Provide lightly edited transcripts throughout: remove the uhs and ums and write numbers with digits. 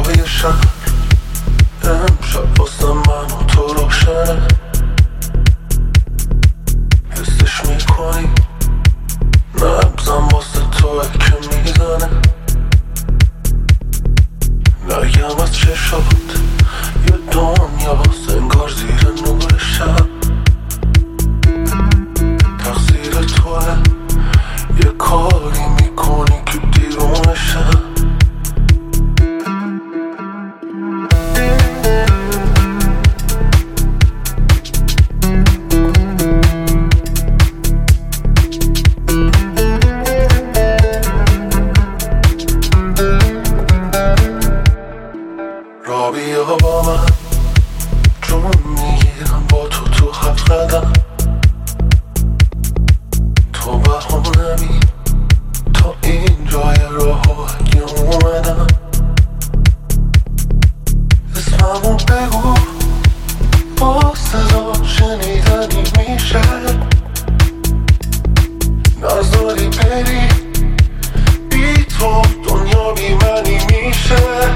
های شهر امشب واسه من و تو روشنه، حسش میکنی نبزم واسه توه که میزنه. نگم از چشات یه دنیاست انگار زیر نور شب، تقصیر توه یه کاری میکنی که دیوونه شب. را بیا با من جون میگیرم با تو هفت قدم، تو بهانمی تا این جای راه اگه اومدم. اسممو بگو با صدا شنیدنی میشه، نذاری بری بی تو دنیا بی منی میشه.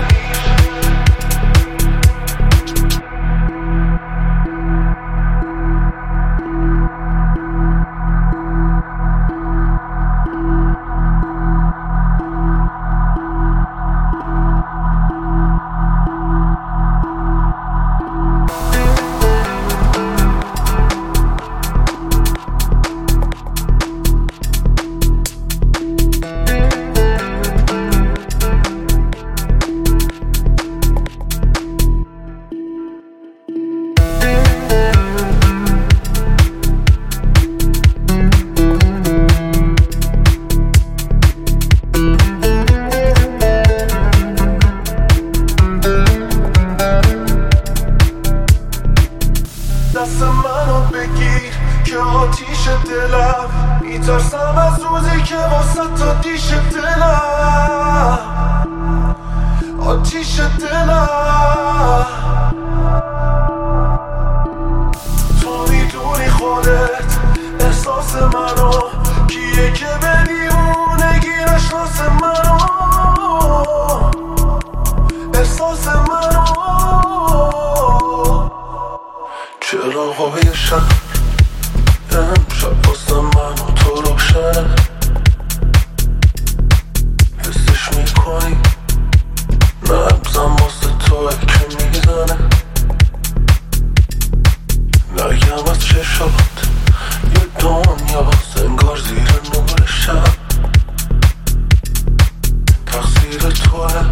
دست منو بگیر که آتیش دلم، میترسم از روزی که واسه تا دیش دلم، آتیش دلم. تو میدونی خودت احساس منو، کیه که به دیوونگی نشناس منو، احساس منو. چراغای شهر امشب واسه من و تو روشنه، حسش میکنی نبزم واسه توه که میزنه. نگم از چشات یه دنیاست انگار زیر نور شب، تقصیر توه